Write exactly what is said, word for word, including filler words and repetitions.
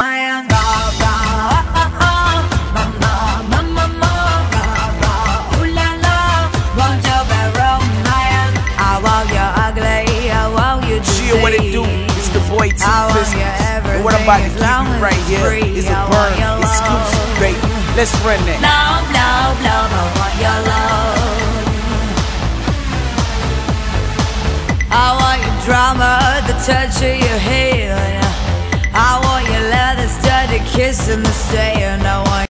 What it do? It's the boy T Business. And what I'm about to give you right here is a burn exclusive, baby. Let's run that. Love, love, love, I want your love. I want your drama, the touch of your hand. I want your leather studded kiss in the sand. I